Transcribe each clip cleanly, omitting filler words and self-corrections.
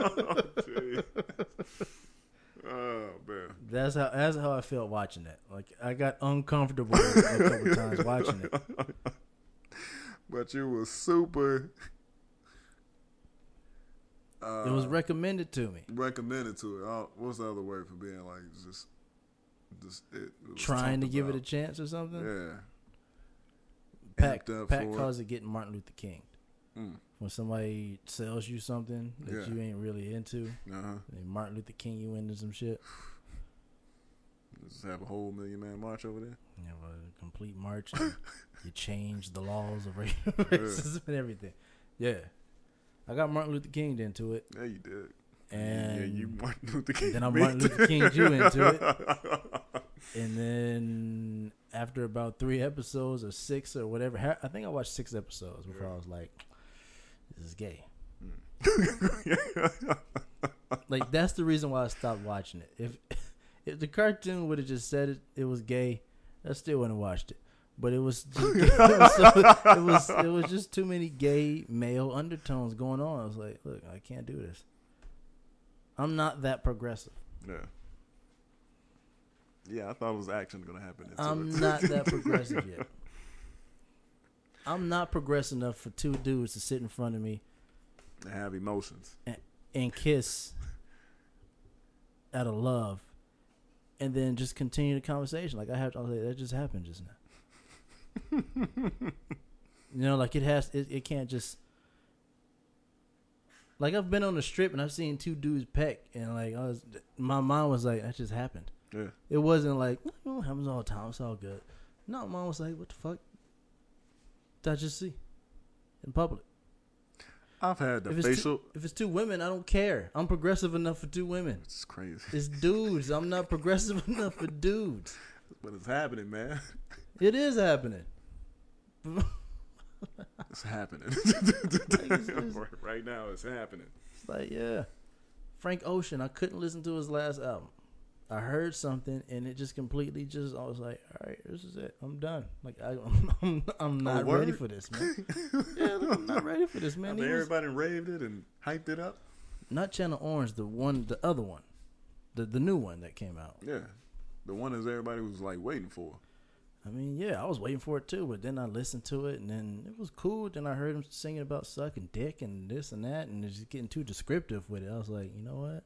Gee. Oh man. That's how I felt watching it. Like I got uncomfortable a couple times watching it. But you were super. It was recommended to me. Recommended to it. What's the other word for being like just it was Trying to talked give it about. a chance or something. Yeah. Pat for calls it getting Martin Luther King. Mm. When somebody sells you something that you ain't really into, and Martin Luther King you into some shit. Just have a whole Million Man March over there. You have a complete march. And you change the laws of racism and everything. Yeah, I got Martin Luther King into it. Yeah, you did. And you Martin Luther King. then I Martin Luther King you into it. And then after about 3 episodes or 6 or whatever, I think I watched 6 episodes before I was like, this is gay. Like that's the reason why I stopped watching it. If the cartoon would have just said it was gay, I still wouldn't have watched it. But it was just, it was just too many gay male undertones going on. I was like, look, I can't do this. I'm not that progressive. Yeah. Yeah, I thought it was action going to happen. I'm not that progressive yet. I'm not progressive enough for 2 dudes to sit in front of me and have emotions and kiss out of love, and then just continue the conversation. Like I was like, that just happened just now. You know, like it can't just. Like I've been on the strip and I've seen 2 dudes peck, and like my mind was like, that just happened. Yeah. It wasn't like, it happens all the time. It's all good. No, mom was like, what the fuck did I just see in public? I've had the facial. If it's 2 women, I don't care. I'm progressive enough for 2 women. It's crazy. It's dudes. I'm not progressive enough for dudes. But it's happening, man. It is happening. It's happening. Right now, it's happening. It's like, yeah. Frank Ocean, I couldn't listen to his last album. I heard something and it just completely I was like, all right, this is it. I'm done. Like I'm not ready for this, man. Yeah, I'm not ready for this, man. Everybody raved it and hyped it up. Not Channel Orange, the other one, the new one that came out. Yeah, the one that everybody was like waiting for. I mean, yeah, I was waiting for it too, but then I listened to it and then it was cool. Then I heard him singing about sucking dick and this and that, and it's just getting too descriptive with it. I was like, you know what?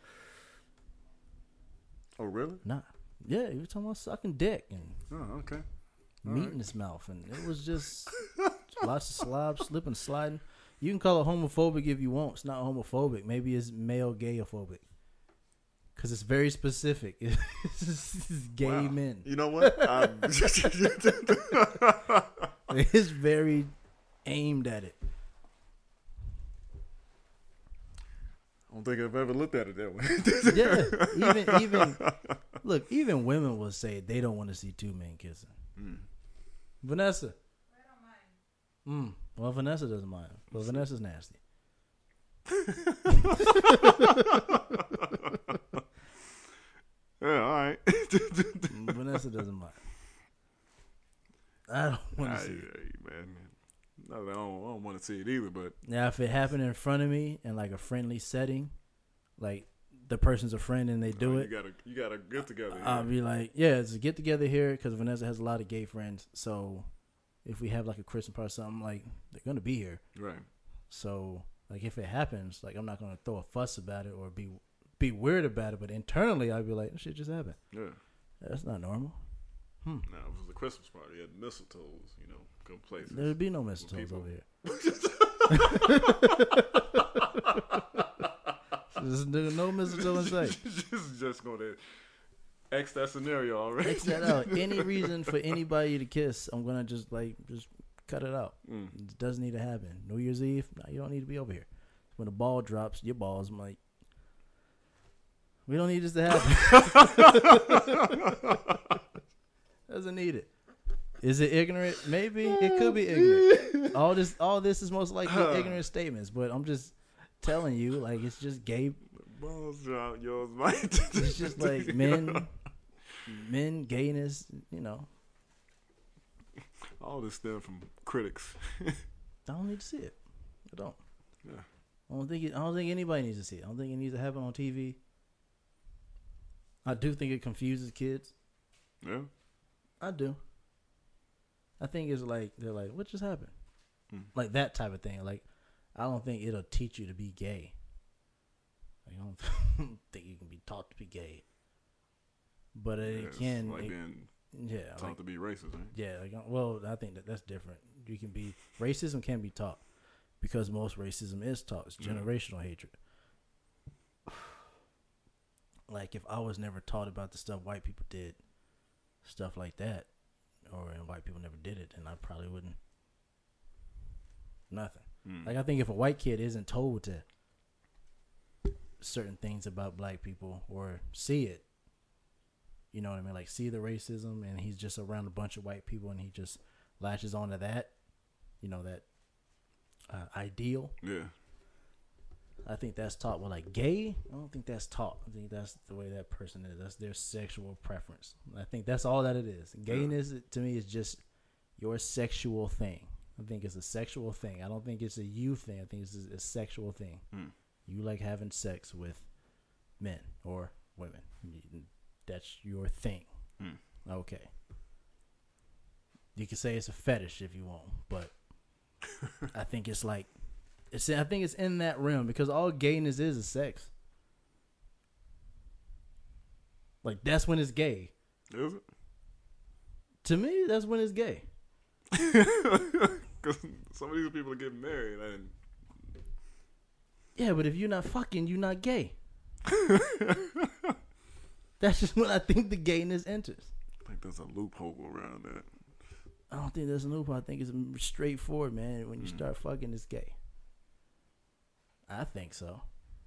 Oh, really? Nah. Yeah, he was talking about sucking dick and okay. meat in his mouth, and it was just lots of slob, slipping, sliding. You can call it homophobic if you want. It's not homophobic. Maybe it's male gayophobic. Because it's very specific. It's gay men. You know what? It's very aimed at it. I don't think I've ever looked at it that way. Yeah, even look, even women will say they don't want to see 2 men kissing. Vanessa. I don't mind. Well, Vanessa doesn't mind. But Vanessa's nasty. Yeah, all right. Vanessa doesn't mind. I don't want to see it. Man. No, I don't want to see it either, but now if it happened in front of me in like a friendly setting, like the person's a friend and they do it, you gotta get together. I'll be like, yeah, it's a get together here because Vanessa has a lot of gay friends. So if we have like a Christmas party or something, like they're gonna be here, right? So like if it happens, like I'm not gonna throw a fuss about it or be weird about it, but internally I'd be like, this shit just happened. Yeah, that's not normal. No, it was a Christmas party at mistletoes, good places. There'd be no mistletoes over here. There's no mistletoe in sight. just going to X that scenario already. X that out. Any reason for anybody to kiss, I'm going to just cut it out. It doesn't need to happen. New Year's Eve, no, you don't need to be over here. When the ball drops, your balls, I'm like, we don't need this to happen. Doesn't need it. Is it ignorant? Maybe it could be ignorant. All this is most likely ignorant statements, but I'm just telling you, like it's just gay. Balls drop, yours might. It's just like men, gayness, All this stems from critics. I don't need to see it. I don't. Yeah. I don't think anybody needs to see it. I don't think it needs to happen on TV. I do think it confuses kids. Yeah. I do. I think it's like they're like, what just happened? Like that type of thing. Like, I don't think it'll teach you to be gay. Like, I don't think you can be taught to be gay. But it can. Like being taught to be racist, right? Yeah. Like, well, I think that's different. You can be racism can be taught because most racism is taught. It's generational hatred. Like if I was never taught about the stuff white people did, stuff like that, and white people never did it, then I probably wouldn't. Nothing. Like I think if a white kid isn't told to certain things about black people or see it, you know what I mean? Like see the racism and he's just around a bunch of white people and he just latches onto that, you know, that ideal. Yeah. I think that's taught. Well, like gay, I don't think that's taught. I think that's the way that person is. That's their sexual preference. I think that's all that it is. Gayness to me is just your sexual thing. I think it's a sexual thing. I don't think it's a you thing. I think it's a sexual thing. You like having sex with men or women. That's your thing. Okay. You can say it's a fetish if you want, but I think it's like I think it's in that realm because all gayness is sex. Like that's when it's gay. Is it? To me, that's when it's gay. Because some of these people are getting married. And yeah, but if you're not fucking, you're not gay. That's just when I think the gayness enters. I think there's a loophole around that. I don't think there's a loophole. I think it's straightforward, man. When you start fucking, it's gay. I think so.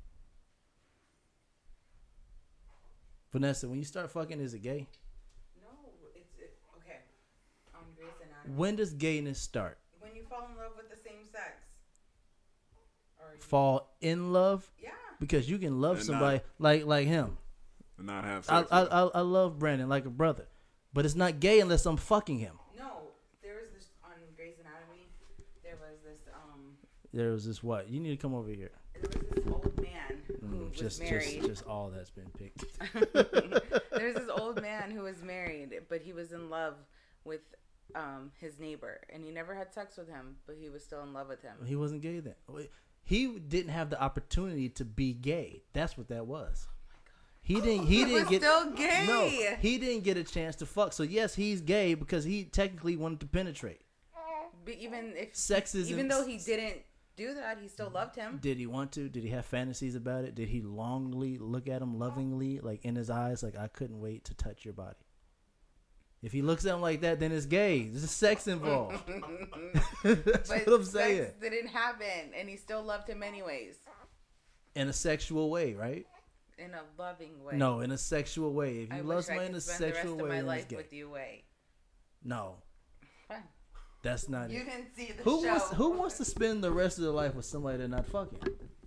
Vanessa, when you start fucking, is it gay? No, it's okay. On Grey's Anatomy. When does gayness start? When you fall in love with the same sex. Or Fall in love? Yeah. Because you can love And somebody like him. And not have sex. I love Brandon like a brother, but it's not gay unless I'm fucking him. No, there was this on Grey's Anatomy. There was this There was this what? You need to come over here. There was this old man who was married. Just all that's been picked. There's this old man who was married, but he was in love with his neighbor, and he never had sex with him, but he was still in love with him. He wasn't gay then. He didn't have the opportunity to be gay. That's what that was. He didn't. He didn't get still gay. No, he didn't get a chance to fuck. So yes, he's gay because he technically wanted to penetrate. But even if Sexism. though he didn't do that, he still loved him. Did he want to? Did he have fantasies about it? Did he longly look at him lovingly, like in his eyes, like I couldn't wait to touch your body? If he looks at him like that, then it's gay. There's sex involved. That's But what I'm saying. sex didn't happen, and he still loved him anyways. In a sexual way, right? In a loving way. No, in a sexual way. If you I love wish I somebody in could a spend the rest sexual of way, my then it's life gay. with you way. No, Fine. that's not You it. didn't see the Who show. wants to spend the rest of their life with somebody they're not fucking?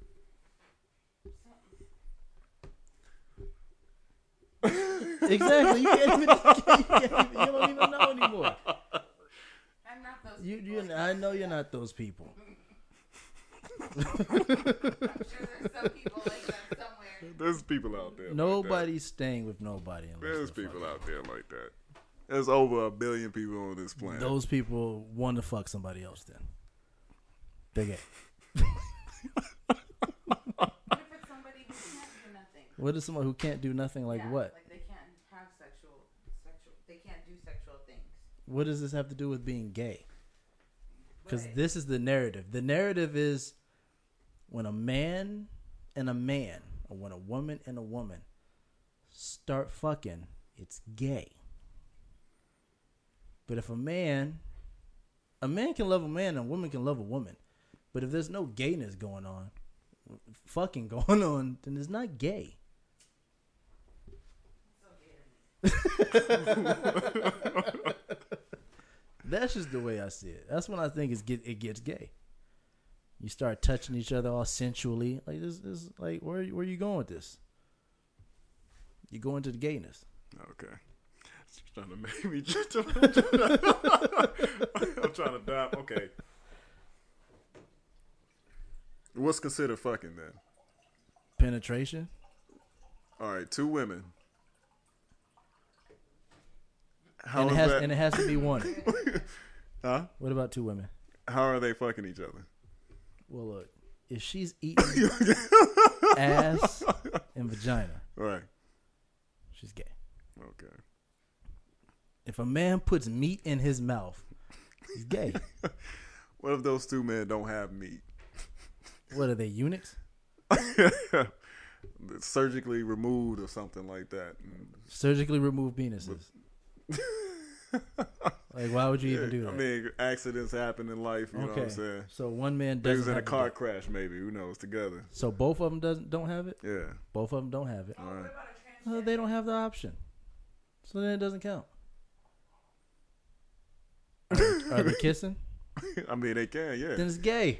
Exactly. You don't even know anymore. I'm not those people. I know you're not those people. I'm sure there's some people like that somewhere. There's people out there. Nobody's staying with nobody. Like that. Unless There's they're people fucking. out there like that. There's over 1 billion people on this planet. Those people want to fuck somebody else. Then they're gay. What if it's somebody who can't do nothing? What is someone who can't do nothing? Like Yeah, what? Like they can't have sexual. They can't do sexual things. What does this have to do with being gay? Because Right. this is the narrative. The narrative is when a man and a man, or when a woman and a woman start fucking, it's gay. But if a man can love a man and a woman can love a woman. But if there's no gayness going on, fucking going on, then it's not gay. That's just the way I see it. That's when I think it gets gay. You start touching each other all sensually. Like this like where are you going with this? You go into the gayness. Okay. She's trying to make me just. I'm trying to dive. Okay. What's considered fucking then? Penetration. All right, 2 women. And How is that? it has to be one. Huh? What about 2 women? How are they fucking each other? Well, look, if she's eating ass and vagina, Right. she's gay. Okay. If a man puts meat in his mouth, he's gay. What if those 2 men don't have meat? What are they, eunuchs? Surgically removed or something like that. Surgically remove penises. Like, why would you even do that? I mean, accidents happen in life. You know what I'm saying? So one man They doesn't was in a have car it. crash, maybe. Who knows? Together. So both of them don't have it? Yeah. Both of them don't have it. All right. Well, they don't have the option. So then it doesn't count. Are they kissing? I mean, they can, yeah. Then it's gay.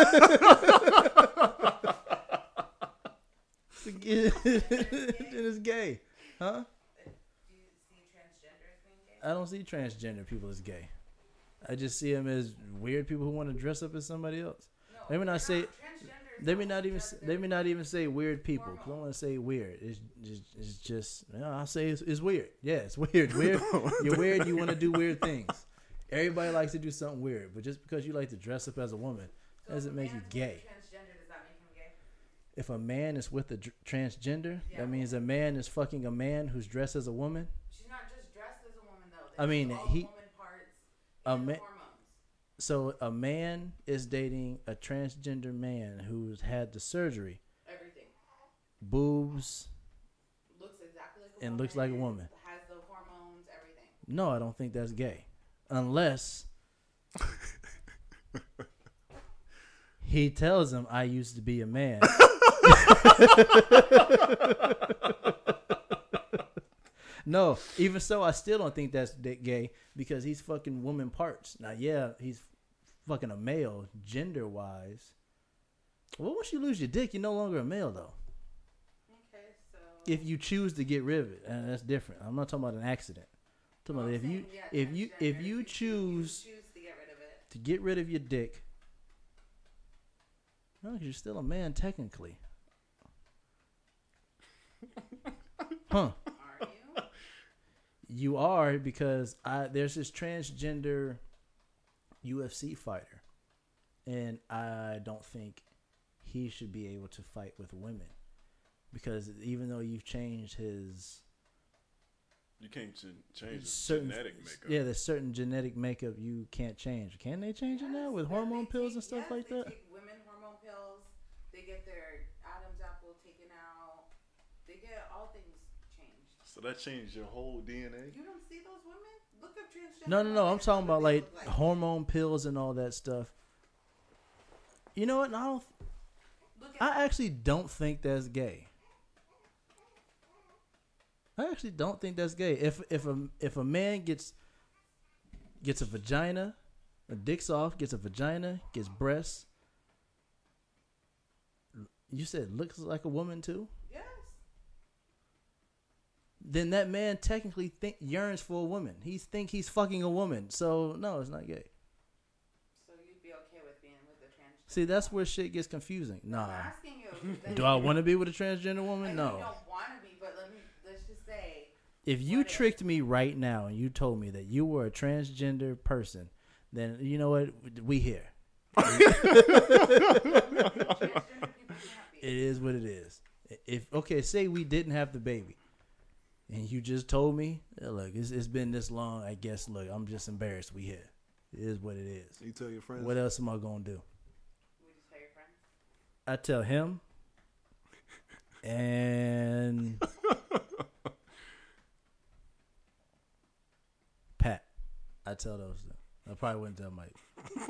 Then it's gay. Huh? Do you see transgender as being gay? I don't see transgender people as gay. I just see them as weird people who want to dress up as somebody else. No, Let me not say. transgender. Let me not even say weird people. 'Cause I don't want to say weird. It's just. You know, I'll say it's weird. Yeah, it's weird. Weird. You're weird. You want to do weird things. Everybody likes to do something weird, but just because you like to dress up as a woman doesn't make you gay. Transgender, does that make him gay? If a man is with a transgender, Yeah. that means a man is fucking a man who's dressed as a woman. She's not just dressed as a woman though. I mean, all he- woman parts a and man. hormones. So a man is dating a transgender man who's had the surgery, Everything boobs. looks exactly like a And woman. looks like a woman. Has the hormones, everything. No, I don't think that's gay, unless he tells him, "I used to be a man." No, even so, I still don't think that's gay because he's fucking woman parts. Now, yeah, he's fucking a male gender wise. Well, once you lose your dick, you're no longer a male though. Okay, so If you choose to get rid of it, and that's different. I'm not talking about an accident. I'm talking about if you choose to get rid of it. to get rid of your dick, no, 'cause you're still a man technically. Huh? Are you? You are, because there's this transgender UFC fighter, and I don't think he should be able to fight with women, because even though you've changed his You can't change the certain genetic makeup. yeah, there's certain genetic makeup you can't change. Can they change it now with hormone pills and stuff like that? They take women hormone pills. They get their Adam's apple taken out. They get all things changed. So that changed your whole DNA? You don't see those women? Look up transgender. No. women I'm and talking what about they like look hormone pills and all that stuff. You know what? Look at I actually don't think that's gay. I actually don't think that's gay. If a man gets a vagina, a dick's off, gets a vagina, gets breasts. You said looks like a woman too? yes. Then that man technically yearns for a woman. He's fucking a woman. So no, it's not gay. So you'd be okay with being with the transgender? See, that's where shit gets confusing. I'm Nah. asking you. Do I want to be with a transgender I woman? know No. you don't want to be, but let's just say. If you What if? tricked me right now and you told me that you were a transgender person, then you know what? We here. Transgender people can't be. It is what it is. If say we didn't have the baby, and you just told me, look, it's been this long. I guess, look, I'm just embarrassed. We here. It is what it is. You tell your friends? What else am I gonna do? We just tell your friends. I tell him, and Pat. I tell those. I probably wouldn't tell Mike.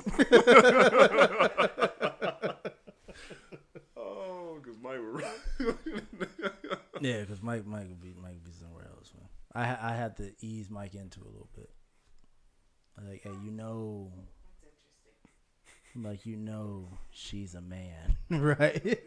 Oh, because Mike was right. Yeah, because Mike would be somewhere else. Man. I had to ease Mike into it a little bit. I was like, hey, That's interesting. I'm like, she's a man, right?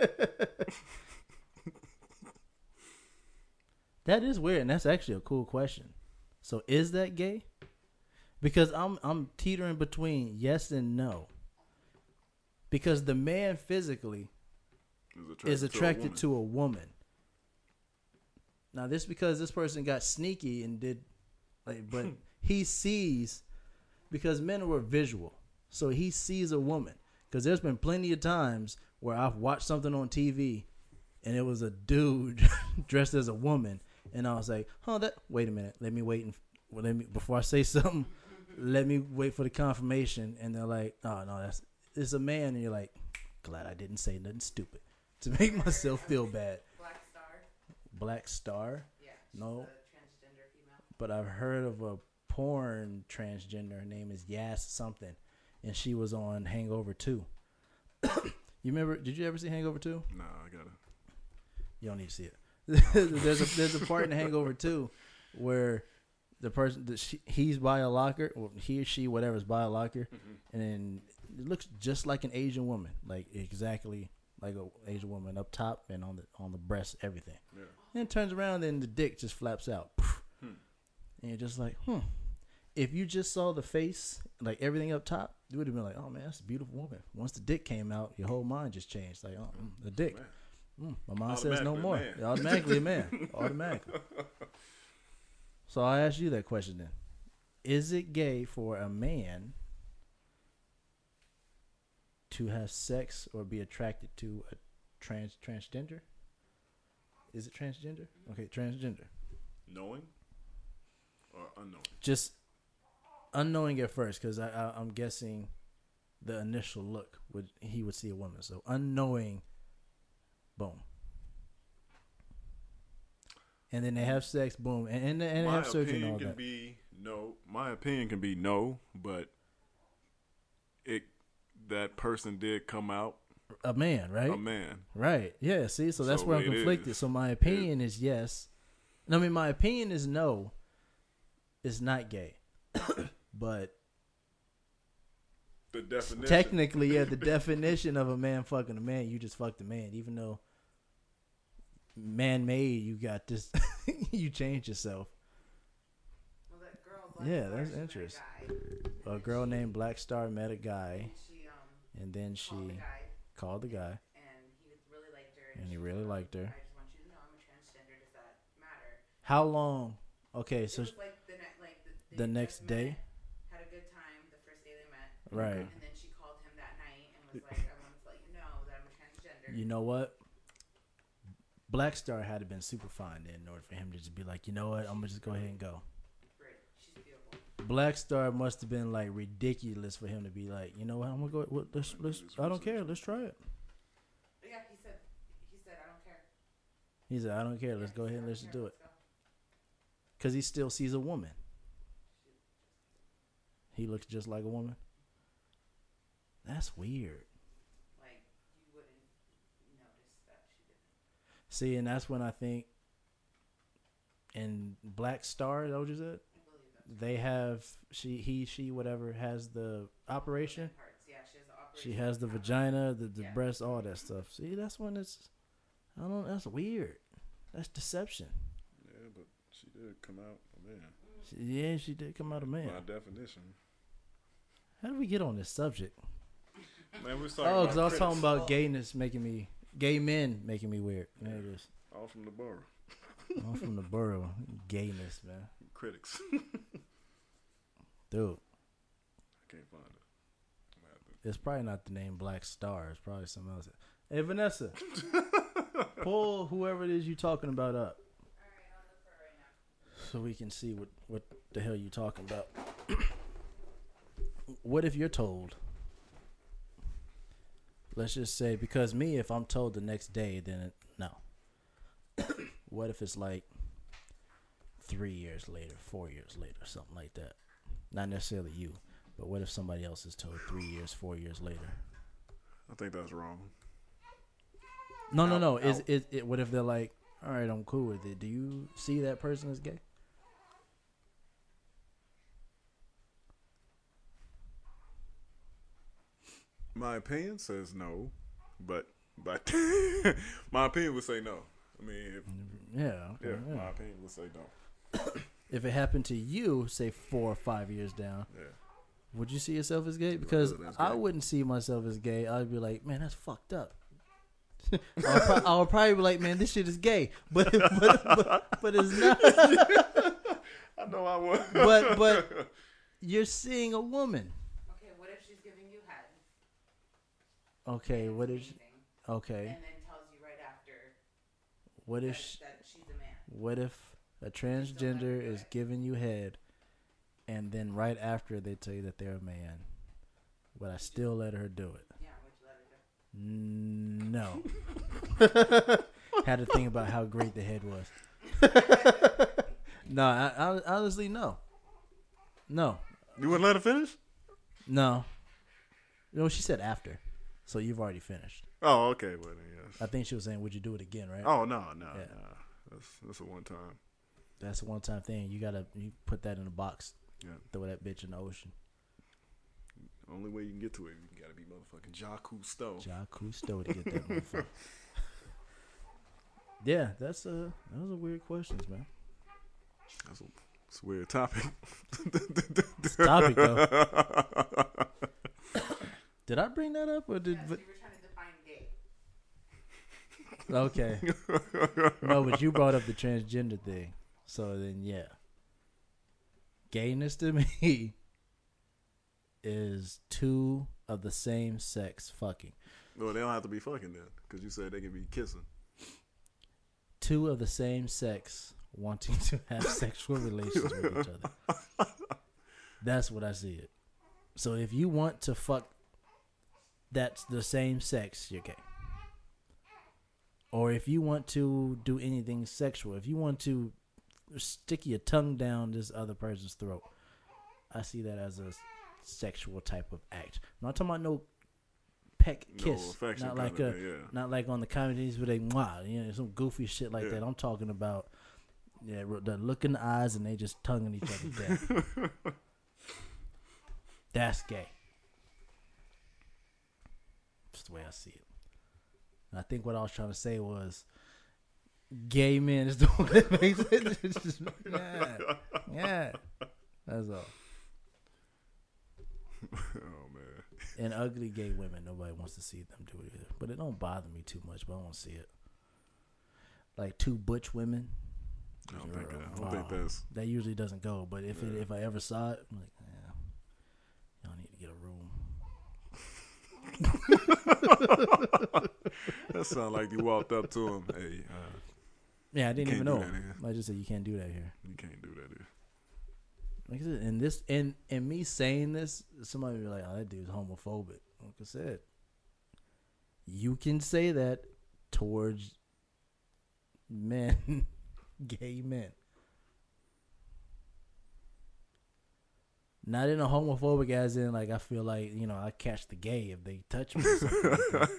That is weird, and that's actually a cool question. So, is that gay? Because I'm teetering between yes and no. Because the man physically is attracted to a woman. Now, this because this person got sneaky and did, like, but he sees, because men were visual, so he sees a woman. Because there's been plenty of times where I've watched something on TV, and it was a dude dressed as a woman, and I was like, wait a minute, before I say something, let me wait for the confirmation. And they're like, oh no, it's a man, and you're like, glad I didn't say nothing stupid to make myself feel bad. Black Star? Yeah. No. A transgender female. But I've heard of a porn transgender. Her name is Yas something, and she was on Hangover 2. You remember? Did you ever see Hangover 2? Nah, I gotta. You don't need to see it. there's a part in Hangover 2 where the person he's by a locker, or he or she, whatever, is by a locker, and then it looks just like an Asian woman, like exactly like an Asian woman up top and on the breast, everything. Yeah. And it turns around and the dick just flaps out. And you're just like, If you just saw the face, like everything up top, you would have been like, oh man, that's a beautiful woman. Once the dick came out, your whole mind just changed. Like, the dick. My mind says no more. Automatically a man. Automatically. So I ask you that question then. Is it gay for a man to have sex or be attracted to a transgender? Is it transgender? Okay, transgender. Knowing or unknowing? Just unknowing at first, because I'm guessing the initial look he would see a woman. So unknowing, boom. And then they have sex, boom, and they have surgery and all that. My opinion can be no, but that person did come out a man, right? A man, right? Yeah. See, so that's where I'm conflicted. So my opinion is yes. I mean, my opinion is no. It's not gay, but the definition. Technically, yeah, the definition of a man fucking a man, you just fucked a man, even though man-made, you got this, you changed yourself. Well, that girl, that's interesting. A girl named Black Star met a guy, and then she called the guy, and he really liked her. And he really liked her. I just want you to know I'm a transgender. Does that matter? How long? Okay, so it was like the next day. Had a good time the first day they met. Right. And then she called him that night and was like, I wanted to let you know that I'm a transgender. You know what? Black Star had to been super fine in order for him to just be like, you know what, I'm gonna just go ahead and go. Great. She's beautiful. Black Star must have been like ridiculous for him to be like, you know what, I'm gonna go. Let's. I don't care. Let's try it. Yeah, he said, I don't care. He said, I don't care. Let's go ahead and let's just do it. Because he still sees a woman. He looks just like a woman. That's weird. Like, you wouldn't notice that she didn't. See, and that's when I think in Black Star, is that what you said? I believe that. They have, she, whatever, has the operation. Parts. Yeah, she has the operation. She has the vagina, the breast, all that stuff. See, that's when that's weird. That's deception. Yeah, but she did come out a man. She did come out a man. By definition. How did we get on this subject? Man, we was because I was talking about gay men making me weird. There it is. All from the borough. All from the borough. Gayness, man. Critics. Dude. I can't find it. It's probably not the name Black Star. It's probably something else. Hey, Vanessa. Pull whoever it is you talking about up. Alright, I'll look for it right now. So we can see what the hell you talking about. What if you're told? Let's just say, because me, if I'm told the next day, then no. What if it's like 3 years later, 4 years later, something like that? Not necessarily you, but what if somebody else is told 3 years, 4 years later? I think that's wrong. No. Is it? What if they're like, all right, I'm cool with it. Do you see that person as gay? My opinion says no, but my opinion would say no. I mean, my opinion would say no. If it happened to you, say 4 or 5 years down, Would you see yourself as gay? Because That's I gay. wouldn't see myself as gay. I'd be like, man, that's fucked up. I would probably be like, man, this shit is gay, but it's not. I know I would. But you're seeing a woman. Okay, what if she's giving you head? Okay, what if? Amazing. Okay, And then tells you right after what if? that she's a man. What if a transgender is giving you head, and then right after they tell you that they're a man, but I still let her do it? Yeah, would you let her do? No. Had to think about how great the head was. No, I honestly no. No. You wouldn't let her finish? No. No, she said after. So you've already finished. Oh, okay. Well, then, yes. I think she was saying, would you do it again, right? Oh, no. Yeah. That's a one time. That's a one-time thing. You put that in a box. Yeah. Throw that bitch in the ocean. Only way you can get to it, you gotta be motherfucking Jacques Cousteau. Jacques Cousteau to get that motherfucker. Yeah, those are weird questions, man. It's a weird topic. Topic though. Did I bring that up or did? Yes, you were trying to define gay. Okay. No, but you brought up the transgender thing. So then, yeah. Gayness to me is two of the same sex fucking. Well, they don't have to be fucking then, because you said they can be kissing. Two of the same sex wanting to have sexual relations with each other. That's what I see it. So if you want to fuck that's the same sex, you're gay. Or if you want to do anything sexual, if you want to stick your tongue down this other person's throat, I see that as a sexual type of act. I'm not talking about no peck kiss, affection not like not like on the comedies where they some goofy shit like that. I'm talking about the look in the eyes and they just tonguing each other down. That's gay. That's the way I see it. And I think what I was trying to say was gay men is the one that makes it. It's just, yeah. That's all. Oh man. And ugly gay women, nobody wants to see them do it either. But it don't bother me too much, but I don't see it. Like two butch women. I don't think that's. That usually doesn't go. But if I ever saw it, I'm like, y'all need to get a room. That sounds like you walked up to him. Hey, yeah, I didn't even know. I I just said you can't do that here. You can't do that here. Like I said, and me saying this, somebody would be like, "Oh, that dude's homophobic." Like I said, you can say that towards men, gay men. Not in a homophobic as in like I feel like I catch the gay if they touch me. Or something like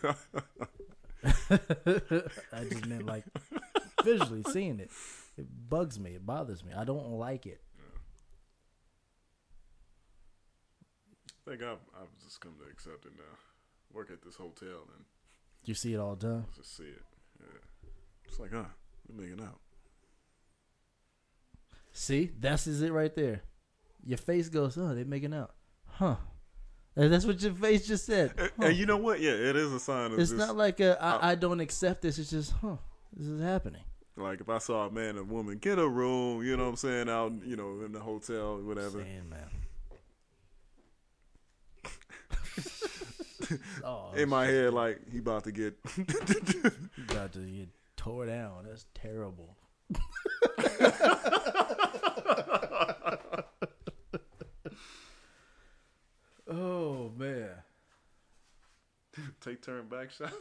that. I just meant like visually seeing it. It bugs me. It bothers me. I don't like it. I think I've just come to accept it now. Work at this hotel and You see it all the time. just see it. Yeah, it's like we're making out. See, that's it right there. Your face goes, oh, they're making out. Huh. And that's what your face just said. Huh. And you know what? Yeah, it is a sign of It's just, not like I don't accept this. It's just, this is happening. like if I saw a man and woman get a room, you know what I'm saying, out, in the hotel, whatever. Saying, man. In my head, like he about to get. About to get tore down. That's terrible. Oh man. Take turn back shots.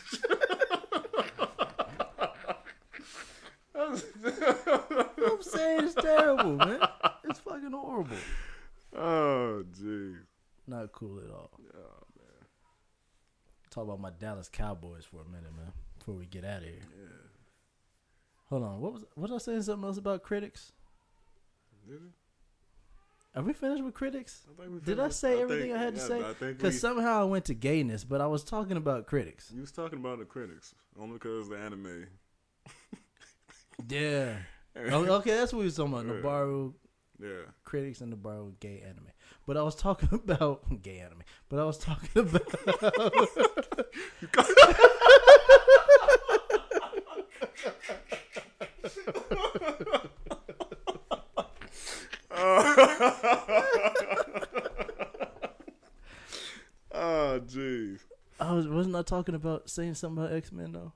I'm saying it's terrible, man. It's fucking horrible. Oh, jeez. Not cool at all. Oh, man. Talk about my Dallas Cowboys for a minute, man. Before we get out of here. Yeah. Hold on. What was I saying? Something else about critics? Did it? Are we finished with critics? Did Did I say everything I had to say? Because somehow I went to gayness, but I was talking about critics. You was talking about the critics only because the anime. Yeah. Okay, that's what we was talking about. Nabaru. Yeah. Critics in the bar with gay anime. But I was talking about gay anime. But I was talking about. Oh, jeez. Wasn't I talking about saying something about X-Men though?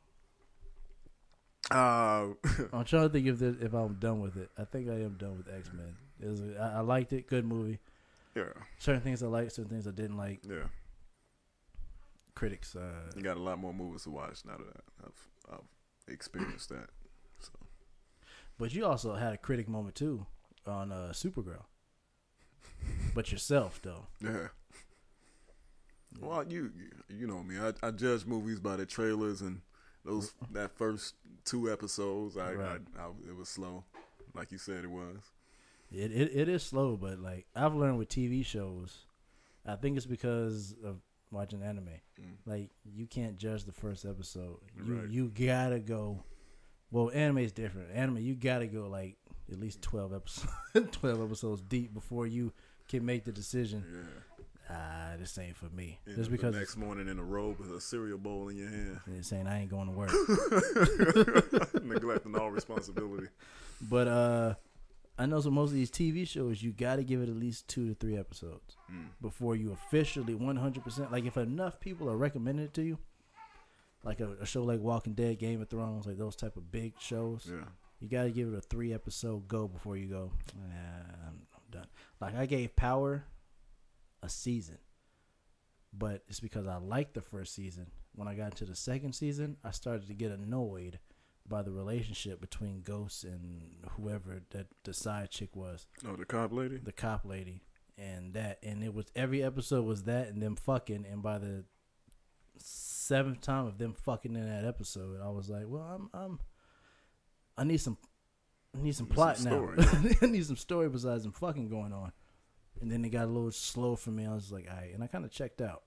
Uh, I'm trying to think if I'm done with it. I think I am done with X-Men. I liked it. Good movie. yeah. Certain things I liked, certain things I didn't like. Yeah. Critics. You got a lot more movies to watch now that I've experienced that. So. But you also had a critic moment too on Supergirl. But yourself though. Yeah. Well, you know me. I judge movies by the trailers and that first 2 episodes. It was slow, like you said it was. It is slow, but like I've learned with TV shows, I think it's because of watching anime. Like you can't judge the first episode. You gotta go. Well, anime is different. Anime, you gotta go like at least 12 episodes deep before you can make the decision. Yeah. This ain't for me. And Just because the next morning in a robe with a cereal bowl in your hand. They're saying I ain't going to work. Neglecting all responsibility. But I know so most of these TV shows, you got to give it at least 2 to 3 episodes before you officially 100%. Like if enough people are recommending it to you, like a show like Walking Dead, Game of Thrones, like those type of big shows, you got to give it a 3 episode go before you go, I'm done. Like I gave Power a season, but it's because I liked the first season. When I got to the second season, I started to get annoyed by the relationship between Ghost and whoever that the side chick was. Oh, the cop lady? The cop lady. And it was every episode was that and them fucking, and by the 7th time of them fucking in that episode, I was like, well, I need some plot now. Story. I need some story besides them fucking going on. And then it got a little slow for me. I was like, all right. And I kind of checked out.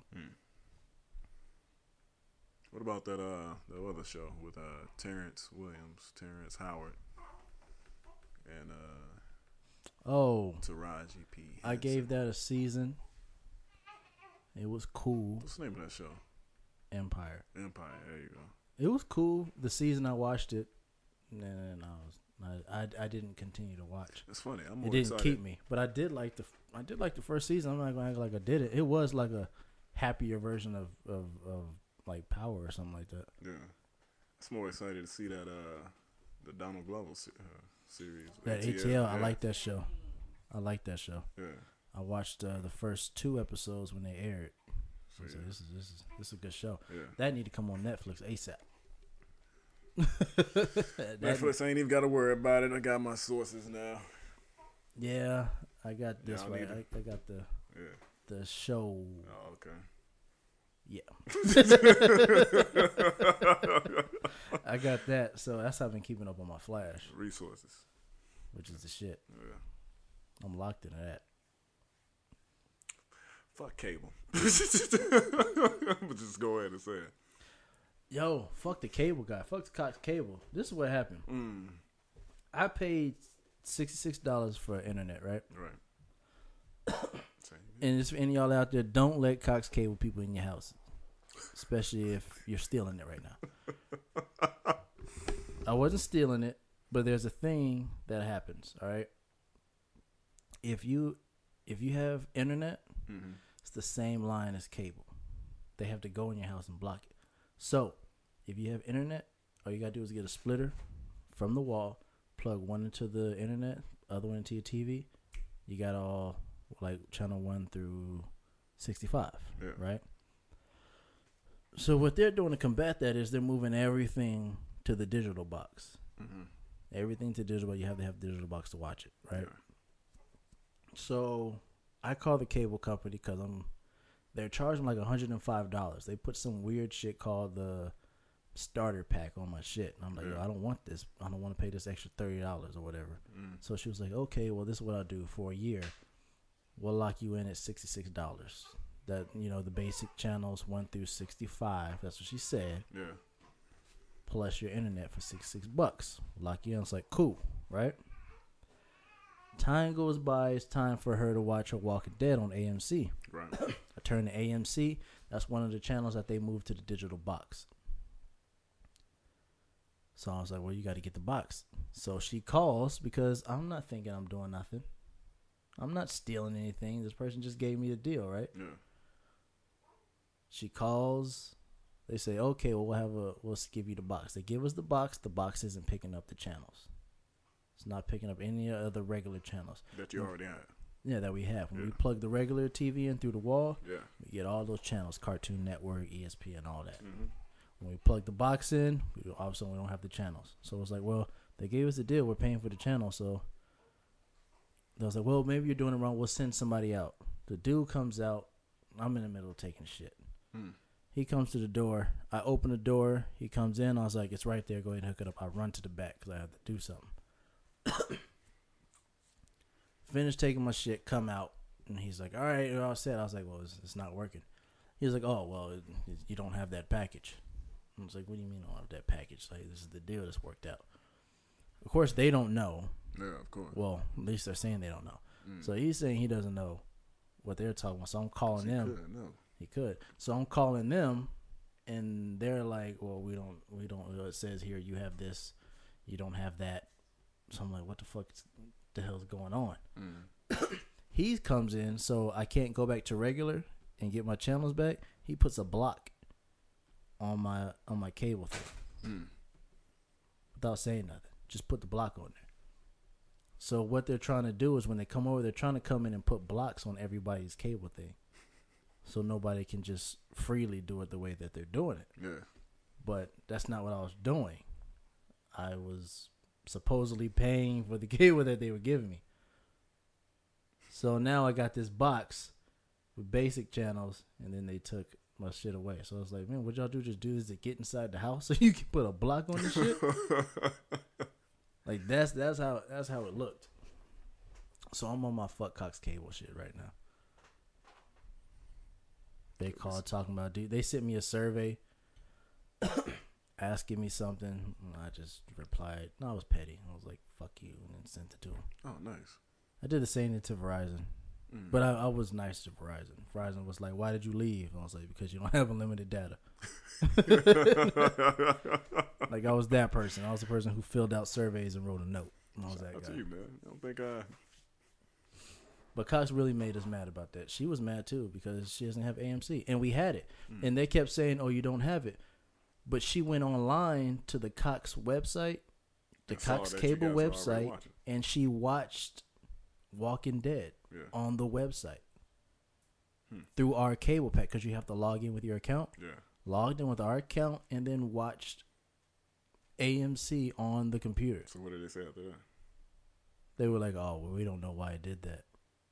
What about that the other show with Terrence Howard, and Taraji P. Henson. I gave that a season. It was cool. What's the name of that show? Empire. There you go. It was cool. The season I watched it, and I didn't continue to watch. It's funny. It didn't keep me, but I did like the first season. I'm not gonna act like I did it. It was like a happier version of like Power or something like that. Yeah, I'm more excited to see that the Donald Glover series. That ATL. Yeah. I like that show. Yeah, I watched the first 2 episodes when they aired. So yeah. This is a good show. Yeah. That need to come on Netflix ASAP. Netflix ain't even got to worry about it. I got my sources now. Yeah, I got this right. I got the show. Oh, okay. Yeah. I got that. So that's how I've been keeping up on my Flash. Resources. Which is the shit. Yeah. I'm locked into that. Fuck cable. But just go ahead and say it. Yo, fuck the cable guy. Fuck the Cox Cable. This is what happened. I paid $66 for internet, right? Right. And it's for any of y'all out there, don't let Cox Cable people in your house. Especially if you're stealing it right now. I wasn't stealing it, but there's a thing that happens, all right? If you have internet, it's the same line as cable. They have to go in your house and block it. So, if you have internet, all you gotta do is get a splitter from the wall, plug one into the internet, other one into your TV. You got all like channel 1 through 65, right? So what they're doing to combat that is they're moving everything to the digital box. Everything to digital, you have to have digital box to watch it, right? Yeah. So I call the cable company because they're charging like $105. They put some weird shit called the starter pack on my shit. And I'm like, yo, I don't want this. I don't want to pay this extra $30 or whatever. So she was like, okay, well, this is what I'll do for a year. We'll lock you in at $66. That, the basic channels 1 through 65. That's what she said. Yeah. Plus your internet for $66. Lock you in. It's like, cool, right? Time goes by. It's time for her to watch her Walking Dead on AMC. Right. I turn to AMC. That's one of the channels that they moved to the digital box. So I was like, well, you got to get the box. So she calls because I'm not thinking I'm doing nothing. I'm not stealing anything. This person just gave me a deal, right? Yeah. She calls. They say, okay, well, we'll give you the box. They give us the box. The box isn't picking up the channels. It's not picking up any of the regular channels. That you already had. Yeah, that we have. When we plug the regular TV in through the wall, we get all those channels, Cartoon Network, ESPN, all that. Mm-hmm. When we plug the box in, obviously we don't have the channels. So it's like, well, they gave us a deal. We're paying for the channel. So they was like, well, maybe you're doing it wrong. We'll send somebody out. The dude comes out. I'm in the middle of taking shit. He comes to the door. I open the door. He comes in. I was like, it's right there. Go ahead and hook it up. I run to the back because I have to do something. Finish taking my shit. Come out. And he's like, all right, you're all set. I was like, well, it's not working. He was like, oh, well, you don't have that package. I was like, what do you mean I don't have that package? Like, this is the deal that's worked out. Of course, they don't know. Yeah, of course. Well, at least they're saying they don't know. So he's saying he doesn't know what they're talking about. So I'm calling them. He could. So I'm calling them, and they're like, well, we don't. It says here you have this, you don't have that. So I'm like, what the hell is going on? He comes in, so I can't go back to regular and get my channels back. He puts a block on my cable thing without saying nothing. Just put the block on there. So what they're trying to do is when they come over, they're trying to come in and put blocks on everybody's cable thing, so nobody can just freely do it the way that they're doing it. Yeah. But that's not what I was doing. I was supposedly paying for the cable that they were giving me. So now I got this box with basic channels, and then they took my shit away. So I was like, man, what y'all do? Just do this to get inside the house so you can put a block on this shit? Like that's how it looked. So I'm on my fuck Cox cable shit right now. They called talking about, dude. They sent me a survey asking me something. I just replied. No, I was petty. I was like, fuck you, and then sent it to them. Oh, nice. I did the same thing to Verizon. But I was nice to Verizon. Verizon was like, why did you leave? And I was like, because you don't have unlimited data. Like, I was that person. I was the person who filled out surveys and wrote a note. And I was that guy. That's you, man. I don't think But Cox really made us mad about that. She was mad, too, because she doesn't have AMC. And we had it. And they kept saying, oh, you don't have it. But she went online to the Cox website, the Cox cable website, and she watched Walking Dead on the website through our cable pack, because you have to log in with your account. Yeah. Logged in with our account and then watched AMC on the computer. So what did they say after that? They were like, oh, well, we don't know why I did that.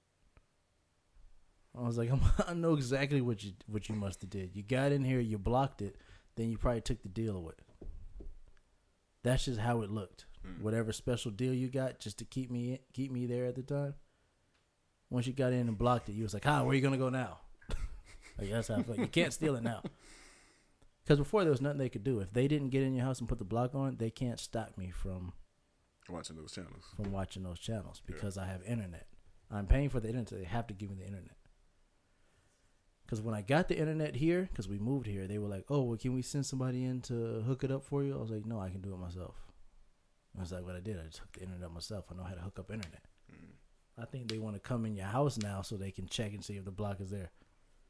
I was like, I know exactly what you must have did. You got in here, you blocked it, then you probably took the deal away. That's just how it looked. Whatever special deal you got just to keep me there at the time. Once you got in and blocked it, you was like, where are you gonna go now? Like, that's how I felt. You can't steal it now. Because before there was nothing they could do. If they didn't get in your house and put the block on, they can't stop me from watching those channels. Because I have internet. I'm paying for the internet. So they have to give me the internet. Because when I got the internet here, because we moved here, they were like, oh, well, can we send somebody in to hook it up for you? I was like, no, I can do it myself. That's like what I did. I just hooked the internet myself. I know how to hook up internet. I think they want to come in your house now so they can check and see if the block is there.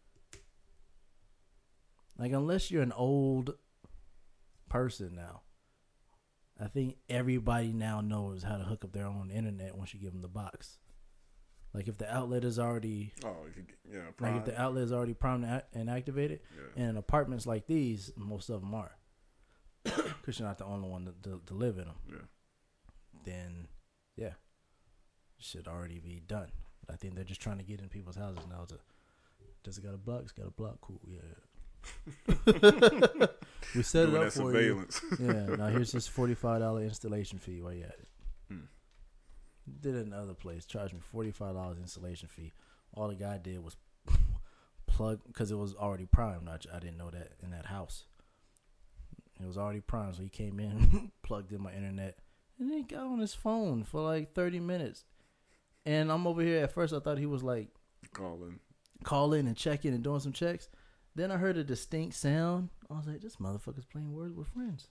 Like, unless you're an old person now, I think everybody now knows how to hook up their own internet once you give them the box. Like, if the outlet is already, prime. Like if the outlet is already primed and activated, and in apartments like these, most of them are, because you're not the only one to live in them. Yeah. Then, it should already be done. I think they're just trying to get in people's houses now. Does it got a block? It's got a block. Cool. Yeah. We set it up for surveillance. You. Yeah. Now here's this $45 installation fee while you at it. Did it in another place. Charged me $45 installation fee. All the guy did was plug, because it was already primed. I didn't know that in that house. It was already primed, so he came in, plugged in my internet, and then he got on his phone for like 30 minutes. And I'm over here. At first, I thought he was like calling and checking and doing some checks. Then I heard a distinct sound. I was like, this motherfucker's playing Words with Friends.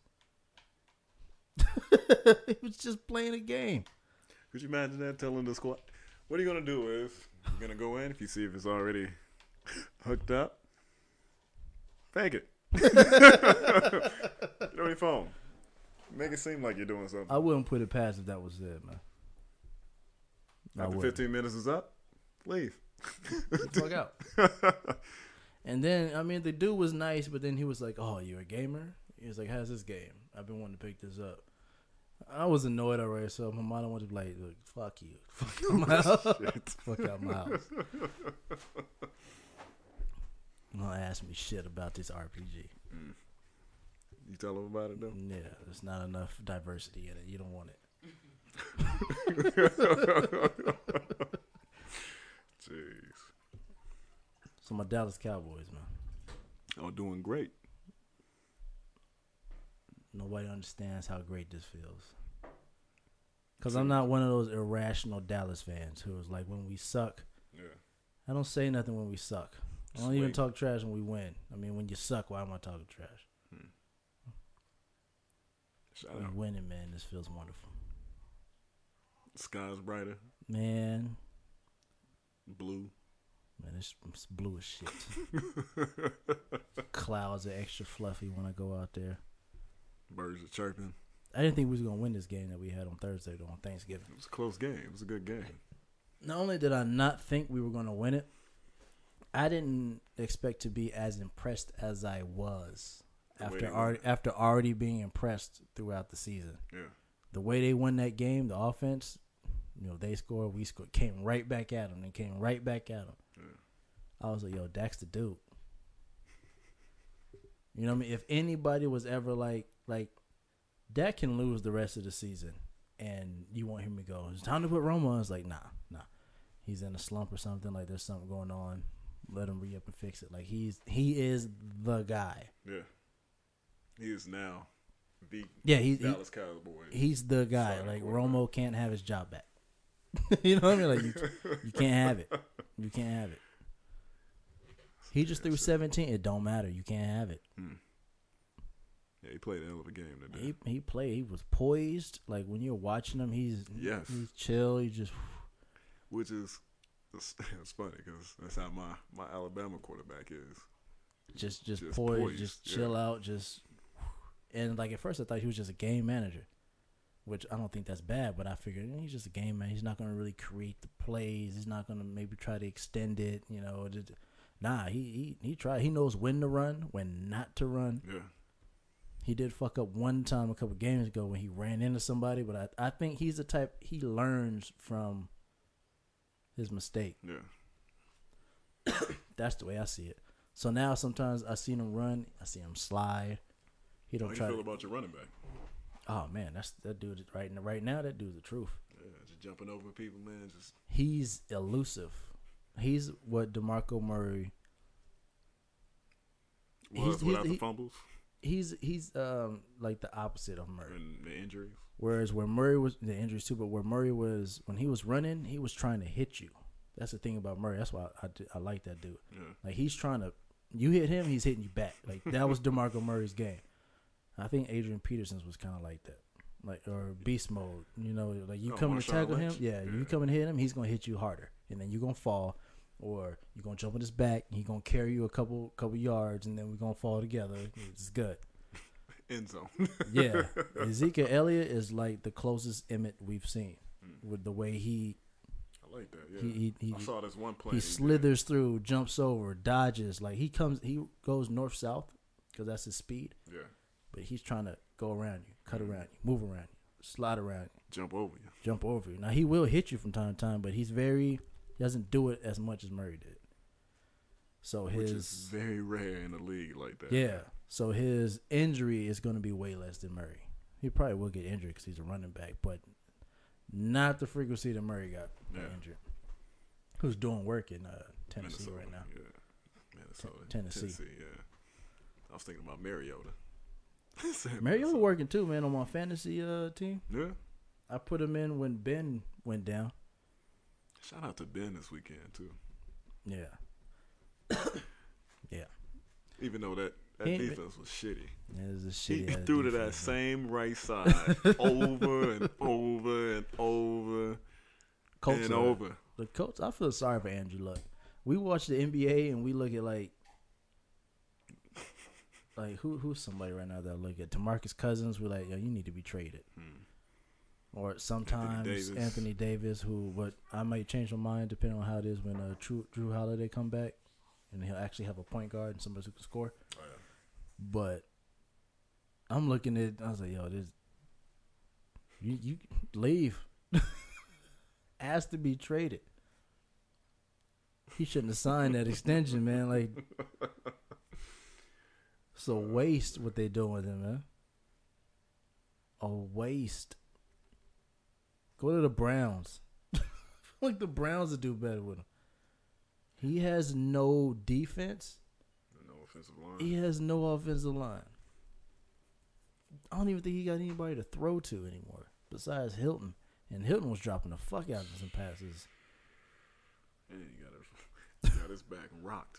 He was just playing a game. Could you imagine that, telling the squad, what are you going to do if you're going to go in, if you see if it's already hooked up? Fake it. Get on your phone. Make it seem like you're doing something. I wouldn't put it past if that was it, man. After 15 minutes is up, leave. Fuck out. And then, I mean, the dude was nice, but then he was like, oh, you're a gamer? He was like, how's this game? I've been wanting to pick this up. I was annoyed already, so my mom wanted to be like, look, fuck you. Fuck out my house. Fuck out my house. Don't ask me shit about this RPG. Mm. You tell them about it, though? Yeah, there's not enough diversity in it. You don't want it. Jeez. So my Dallas Cowboys, man. Oh, doing great. Nobody understands how great this feels. Because I'm not one of those irrational Dallas fans who is like, when we suck, I don't say nothing when we suck. I don't even talk trash when we win. I mean, when you suck, why am I talking trash? Shout We're out. winning, man. This feels wonderful. Sky's brighter. Man, Blue. it's blue as shit. Clouds are extra fluffy when I go out there. Birds are chirping. I didn't think we was going to win this game that we had on Thursday, though, on Thanksgiving. It was a close game. It was a good game. Not only did I not think we were going to win it, I didn't expect to be as impressed as I was after already being impressed throughout the season. Yeah. The way they won that game, the offense, they scored, we scored, came right back at them. Yeah. I was like, yo, Dak's the dude. You know what I mean? If anybody was ever like Dak can lose the rest of the season, and you want him to go, it's time to put Romo on. It's like, nah. He's in a slump or something. Like, there's something going on. Let him re-up and fix it. Like, he is the guy. Yeah. He is now the Dallas Cowboys. He's the guy. Like, Romo can't have his job back. You know what I mean? Like, you can't have it. You can't have it. He just threw 17. It don't matter. You can't have it. Yeah, he played a hell of a game today. He played. He was poised. Like, when you're watching him, he's chill. He just... Which is... It's funny because that's how my Alabama quarterback is. Just poised. Just chill out. And, like, at first I thought he was just a game manager, which I don't think that's bad, but I figured he's just a game manager. He's not going to really create the plays. He's not going to maybe try to extend it, Nah, he tried. He knows when to run, when not to run. Yeah. He did fuck up one time a couple games ago when he ran into somebody, but I think he's the type, he learns from his mistake. Yeah. That's the way I see it. So now sometimes I see him run, I see him slide. He don't How try. you feel about your running back? Oh man, that dude right now. That dude's the truth. Yeah, just jumping over people, man. He's elusive. He's what DeMarco Murray. Without the fumbles. He's like the opposite of Murray. And the injuries. Whereas where Murray was, the injuries too, but where Murray was, when he was running, he was trying to hit you. That's the thing about Murray. That's why I like that dude. Yeah. Like, he's trying to, you hit him, he's hitting you back. Like, that was DeMarco Murray's game. I think Adrian Peterson's was kind of like that. Like, or beast mode. Like, you come to tackle him, you come and hit him, he's going to hit you harder. And then you're going to fall, or you're going to jump on his back, and he's going to carry you a couple yards, and then we're going to fall together. It's good. End zone. Yeah. Ezekiel Elliott is like the closest Emmett we've seen with the way he... I like that, yeah. I saw this one play. He slithers through, jumps over, dodges. Like, he goes north-south because that's his speed. Yeah. But he's trying to go around you, cut around you, move around you, slide around you. Jump over you. Jump over you. Now, he will hit you from time to time, but he doesn't do it as much as Murray did. So Which is very rare in the league like that. Yeah. So his injury is going to be way less than Murray. He probably will get injured because he's a running back, but not the frequency that Murray got injured. Who's doing work in Tennessee Minnesota, right now. Yeah. Minnesota. Tennessee, yeah. I was thinking about Mariota. Mariota working too, man, on my fantasy team. Yeah. I put him in when Ben went down. Shout out to Ben this weekend too. Yeah. Yeah. Even though that defense was shitty. It was a He shitty. threw to that same right side over and over and over Colts and over. The Colts. I feel sorry for Andrew Luck. We watch the NBA and we look at like who's somebody right now that I look at DeMarcus Cousins. We're like, yo, you need to be traded. Or sometimes Anthony Davis, who I might change my mind depending on how it is when Drew Holiday come back, and he'll actually have a point guard and somebody who can score. Oh, yeah. But I'm looking at, I was like, yo, this you leave. Asked to be traded. He shouldn't have signed that extension, man. Like, it's a waste what they doing with him, man. A waste. Go to the Browns. Like the Browns would do better with him. He has no defense. No offensive line. He has no offensive line. I don't even think he got anybody to throw to anymore besides Hilton. And Hilton was dropping the fuck out of some passes. And he got his back rocked.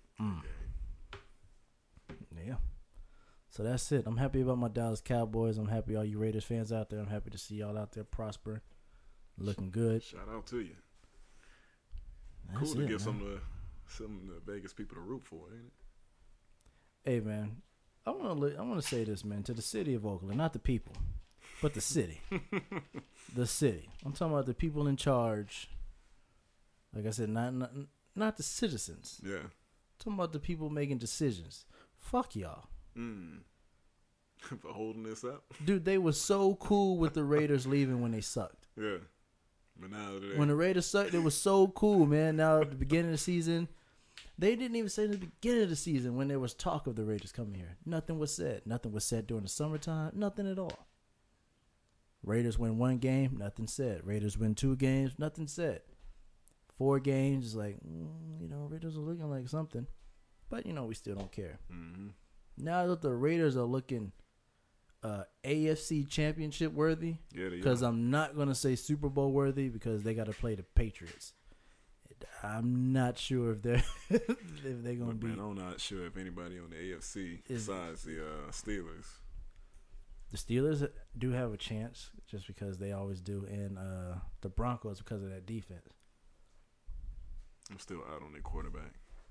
Yeah. So that's it. I'm happy about my Dallas Cowboys. I'm happy all you Raiders fans out there. I'm happy to see y'all out there prospering, looking good. Shout out to you. That's cool to give some of the Vegas people to root for, ain't it? Hey man, I want to say this, man, to the city of Oakland, not the people, but the city. The city. I'm talking about the people in charge. Like I said, not the citizens. Yeah. I'm talking about the people making decisions. Fuck y'all. For holding this up. Dude, they were so cool with the Raiders leaving when they sucked. Yeah. But now when the Raiders sucked, it was so cool, man. Now at the beginning of the season, they didn't even say in the beginning of the season when there was talk of the Raiders coming here. Nothing was said. Nothing was said during the summertime. Nothing at all. Raiders win 1 game, nothing said. Raiders win 2 games, nothing said. 4 games, like, Raiders are looking like something. But, we still don't care. Mm-hmm. Now that the Raiders are looking AFC championship worthy, because I'm not going to say Super Bowl worthy because they got to play the Patriots. I'm not sure if they're going to be. I'm not sure if anybody on the AFC besides the Steelers. The Steelers do have a chance just because they always do, and the Broncos because of that defense. I'm still out on their quarterback.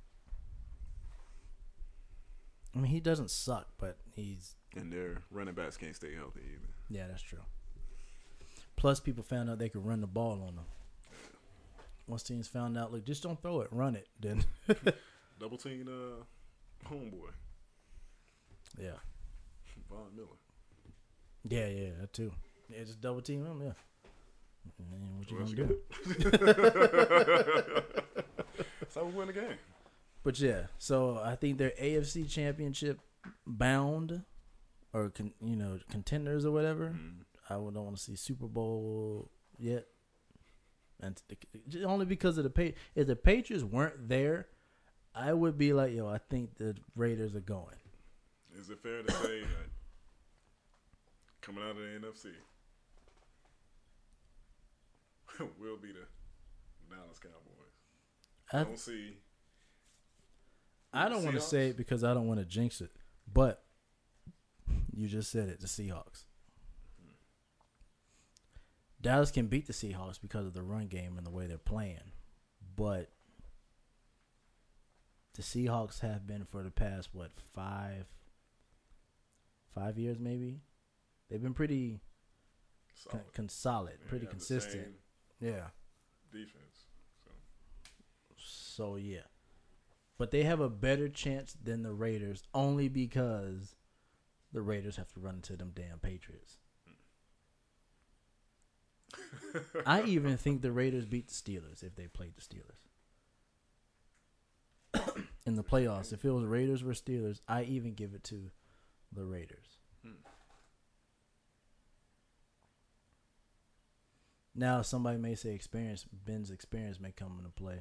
I mean, he doesn't suck, but he's... And their running backs can't stay healthy either. Yeah, that's true. Plus, people found out they could run the ball on them. Once teams found out, look, just don't throw it, run it. Then double team homeboy. Yeah. Von Miller. Yeah, that too. Yeah, just double team him, yeah. Man, what you gonna do? That's how we win the game. But yeah, so I think they're AFC championship bound or contenders or whatever. I don't want to see Super Bowl yet. And only because of the Patriots. If the Patriots weren't there, I would be like, I think the Raiders are going. Is it fair to say that coming out of the NFC will be the Dallas Cowboys? I don't want to say it because I don't want to jinx it, but you just said it, the Seahawks. Dallas can beat the Seahawks because of the run game and the way they're playing, but the Seahawks have been for the past, 5 years maybe? They've been pretty solid, pretty consistent. Yeah. Defense. So, yeah. But they have a better chance than the Raiders only because the Raiders have to run into them damn Patriots. I even think the Raiders beat the Steelers if they played the Steelers. In the playoffs, if it was Raiders versus Steelers, I even give it to the Raiders. Now, somebody may say Ben's experience may come into play.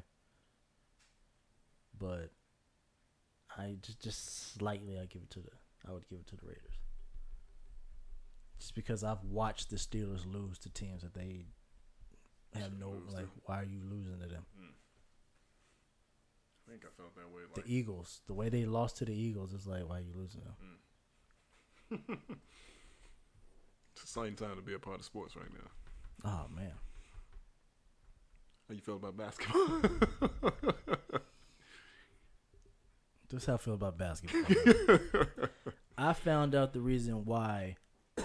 But I just slightly I would give it to the Raiders. Just because I've watched the Steelers lose to teams that they have no like. Why are you losing to them? I think I felt that way. The Eagles, the way they lost to the Eagles, it's like, why are you losing them? It's a exciting time to be a part of sports right now. Oh man, how you feel about basketball? This is how I feel about basketball. I found out the reason why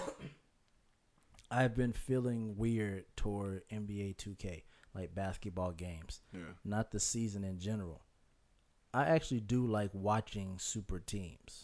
I've been feeling weird toward NBA 2K, like basketball games. Yeah. Not the season in general. I actually do like watching super teams.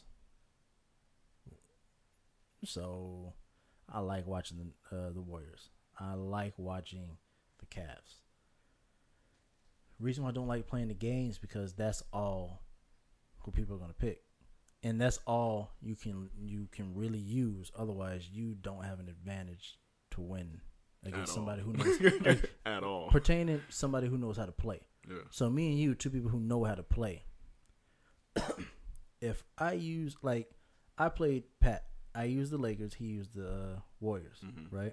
So I like watching the Warriors. I like watching the Cavs. Reason why I don't like playing the games because that's all who people are going to pick. And that's all you can really use. Otherwise, you don't have an advantage to win against somebody who knows like, at all. Pertaining somebody who knows how to play. Yeah. So me and you, two people who know how to play. If I use like I played Pat, I used the Lakers, he used the Warriors, right?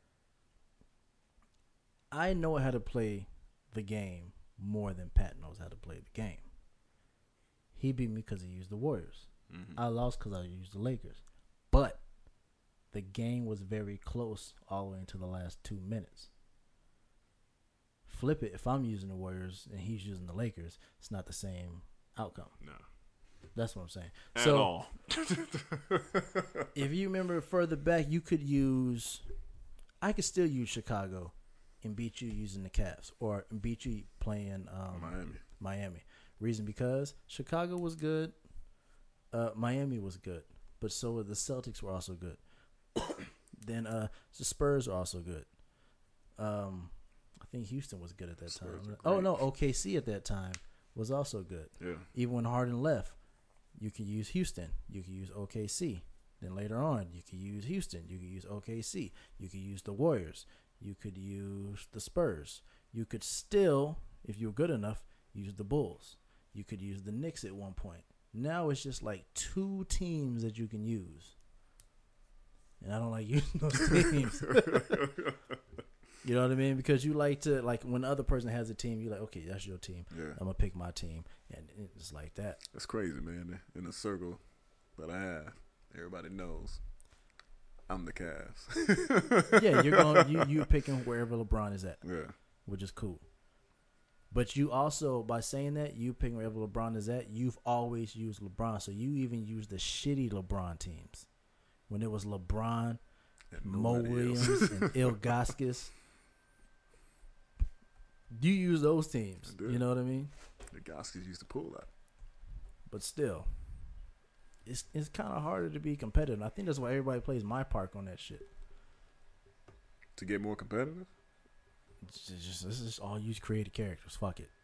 I know how to play the game more than Pat knows how to play the game. He beat me because he used the Warriors. I lost because I used the Lakers. But the game was very close all the way into the last 2 minutes. Flip it, if I'm using the Warriors and he's using the Lakers, it's not the same outcome. No. That's what I'm saying. At all. If you remember further back, I could still use Chicago and beat you using the Cavs or beat you playing Miami. Reason because Chicago was good, Miami was good, but so were the Celtics were also good. Then the Spurs are also good. I think Houston was good at that time. Oh no, OKC at that time was also good. Yeah. Even when Harden left, you could use Houston. You could use OKC. Then later on, you could use Houston. You could use OKC. You could use the Warriors. You could use the Spurs. You could still, if you were good enough, use the Bulls. You could use the Knicks at one point. Now it's just like 2 teams that you can use. And I don't like using those teams. You know what I mean? Because you like to, like, when the other person has a team, you're like, okay, that's your team. Yeah. I'm going to pick my team. And it's like that. That's crazy, man. In the circle that I have, everybody knows I'm the Cavs. Yeah, you're picking wherever LeBron is at. Yeah. Which is cool. But you also, by saying that, you picking wherever LeBron is at, you've always used LeBron. So you even use the shitty LeBron teams. When it was LeBron, Mo Williams, and Ilgauskas. You use those teams. You know what I mean? The Ilgauskas used to pull that. But still, it's kind of harder to be competitive. I think that's why everybody plays My Park on that shit. To get more competitive? This is all use creative characters. Fuck it.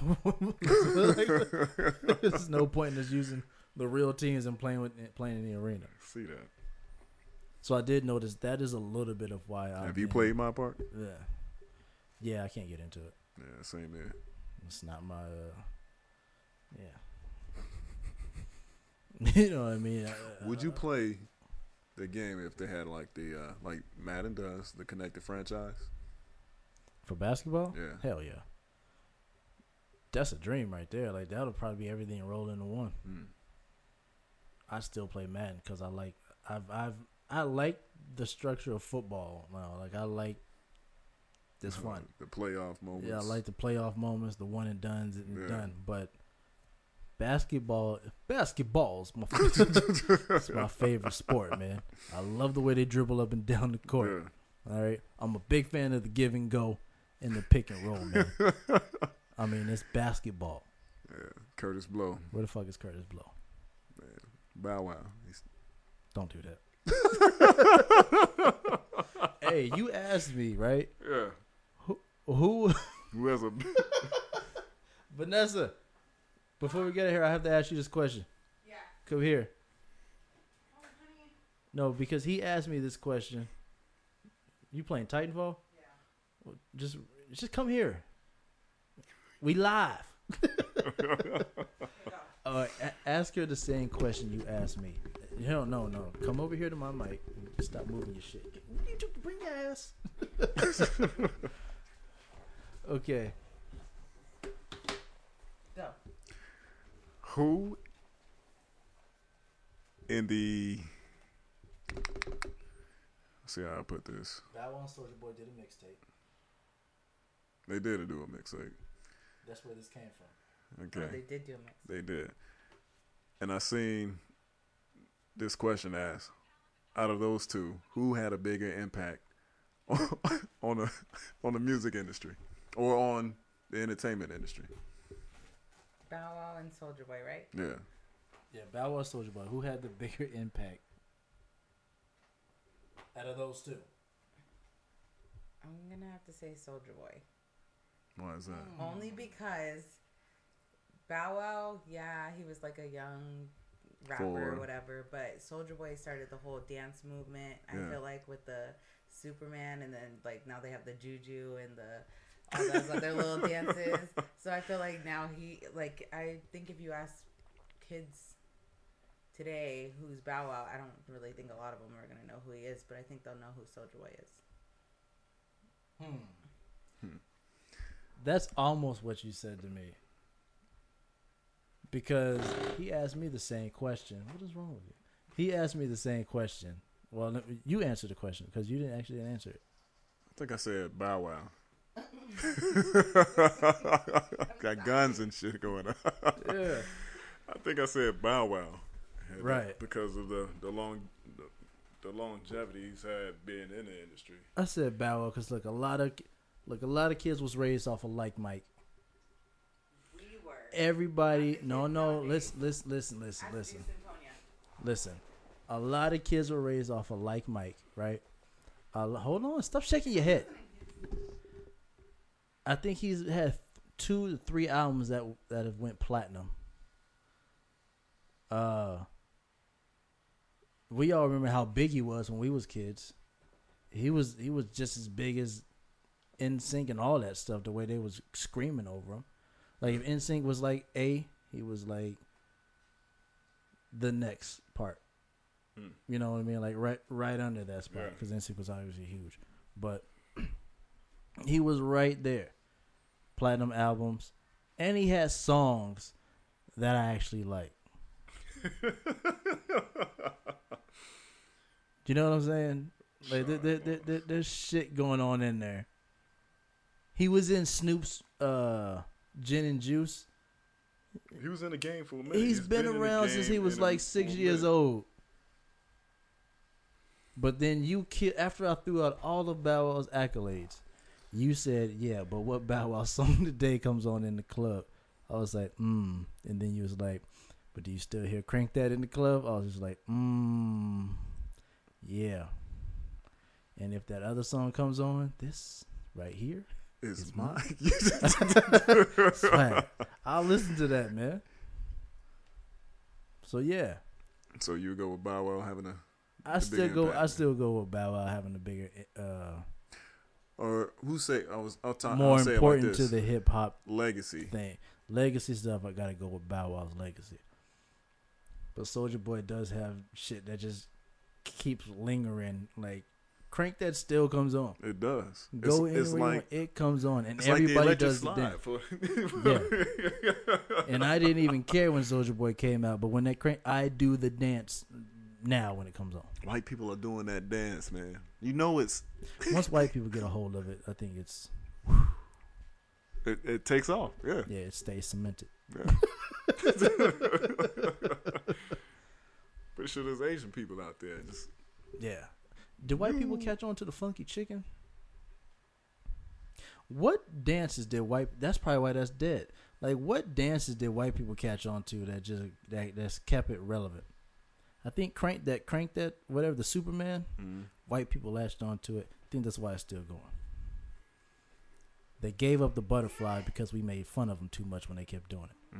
There's no point in us using the real teams and playing in the arena. See that. So I did notice that is a little bit of why I have you played My Park? Yeah, I can't get into it. Yeah, same here. It's not my you know what I mean? Would you play the game if they had like the like Madden does, the connected franchise? For basketball? Yeah. Hell yeah. That's a dream right there. Like that'll probably be everything rolled into one. I still play Madden because I like the structure of football now. Like I like this fun. The playoff moments. Yeah, I like the playoff moments, the one and done's and done. But basketball's it's my favorite sport, man. I love the way they dribble up and down the court. Yeah. All right. I'm a big fan of the give and go and the pick and roll, man. I mean, it's basketball. Yeah. Curtis Blow. Where the fuck is Curtis Blow? Man. Bow Wow. Don't do that. Hey, you asked me, right? Yeah. Who has a Vanessa, before we get here, I have to ask you this question. Yeah. Come here. Oh, honey. No, because he asked me this question. You playing Titanfall? Yeah. Well, just come here. We live. Ask her the same question you asked me. No. Come over here to my mic. Stop moving your shit. Bring your ass. Okay. Go. Who in the... Let's see how I put this. Bow Wow and Soulja Boy did a mixtape. They did do a mixtape. That's where this came from. Okay. Oh, they did do a mix. They did. And I seen this question asked, out of those two, who had a bigger impact on the music industry or on the entertainment industry? Bow Wow and Soulja Boy, right? Yeah. Yeah, Bow Wow and Soulja Boy. Who had the bigger impact out of those two? I'm gonna have to say Soulja Boy. Why is that? Only because Bow Wow, yeah, he was like a young rapper or whatever, but Soulja Boy started the whole dance movement. Yeah. I feel like with the Superman, and then like now they have the Juju and all those other little dances. So I feel like now I think if you ask kids today who's Bow Wow, I don't really think a lot of them are gonna know who he is, but I think they'll know who Soulja Boy is. That's almost what you said to me. Because he asked me the same question. What is wrong with you? He asked me the same question. Well, you answered the question because you didn't actually answer it. I think I said Bow Wow. Got guns and shit going on. Yeah. I think I said Bow Wow. Right. Because of the longevity he's had being in the industry. I said Bow Wow because a lot of kids was raised off of Like Mike. We were. Everybody, listen. Listen. A lot of kids were raised off of Like Mike, right? Hold on, stop shaking your head. I think he's had 2 to 3 albums that have went platinum. We all remember how big he was when we was kids. He was just as big as NSYNC and all that stuff. The way they was screaming over him, like if NSYNC was like A, he was like the next part. You know what I mean? Like right under that spot because NSYNC was obviously huge, but he was right there. Platinum albums, and he had songs that I actually like. You know what I'm saying? Like there's shit going on in there. He was in Snoop's Gin and Juice. He was in the game for a minute. He's been around since he was like 6 years old. But then after I threw out all of Bow Wow's accolades, you said, yeah, but what Bow Wow song today comes on in the club? I was like, And then you was like, but do you still hear Crank That in the club? I was just like, yeah. And if that other song comes on, this right here is mine. Swag. I'll listen to that, man. So yeah. So you go with Bow Wow having I still go with Bow Wow having a bigger or who say more important to the hip hop legacy thing. Legacy stuff, I gotta go with Bow Wow's legacy. But Soulja Boy does have shit that just keeps lingering. Like Crank That still comes on. It does. It's like it comes on, and everybody like does the dance. Yeah. And I didn't even care when Soulja Boy came out, but when that Crank, I do the dance now when it comes on. White people are doing that dance, man. You know it's once white people get a hold of it, I think it's it takes off. Yeah. Yeah, it stays cemented. Yeah. Pretty sure there's Asian people out there. Yeah. Do white people catch on to the funky chicken? What dances did that's probably why that's dead. Like what dances did white people catch on to that's kept it relevant? I think crank that whatever, the Superman, white people latched on to it. I think that's why it's still going. They gave up the butterfly because we made fun of them too much when they kept doing it.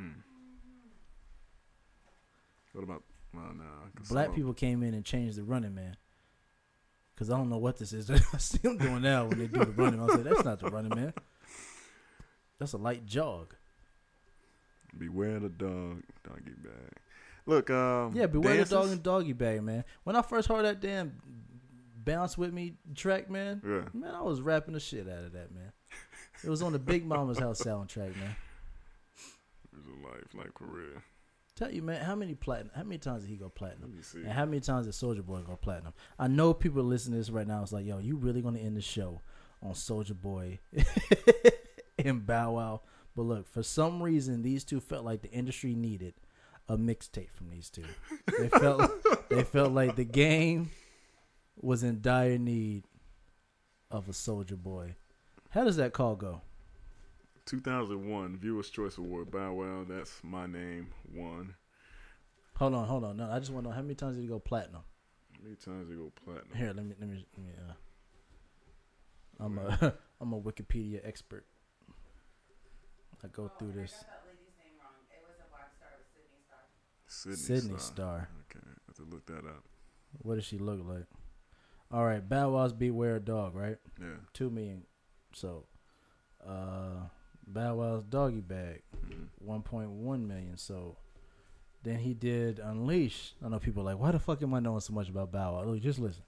What about black people came in and changed the Running Man? Because I don't know what this is. I see them doing now when they do the Running Man. I say that's not the Running Man. That's a light jog. Beware the doggy bag. Look, beware the dog and doggy bag, man. When I first heard that damn Bounce With Me track, man, I was rapping the shit out of that, man. It was on the Big Mama's House soundtrack, man. It's a life, like for real. Tell you, man, how many times did he go platinum? Let me see. And how many times did Soulja Boy go platinum? I know people listening to this right now. It's like, yo, you really gonna end the show on Soulja Boy and Bow Wow? But look, for some reason, these two felt like the industry needed a mixtape from these two. They felt like the game was in dire need of a Soulja Boy. How does that call go? 2001 Viewers' Choice Award. Bow Wow, That's My Name, won. Hold on. No, I just want to know how many times did he go platinum? How many times did he go platinum? Here, let me. I'm a Wikipedia expert. I go through this. I got that lady's name wrong. It wasn't Black Star, it was Sydney Star. Okay, I have to look that up. What does she look like? All right, Bow Wow's Beware Dog, right? Yeah. 2 million. So, Bow Wow's Doggy Bag, 1.1 million. So, then he did Unleash. I know people are like, why the fuck am I knowing so much about Bow Wow? Look, just listen.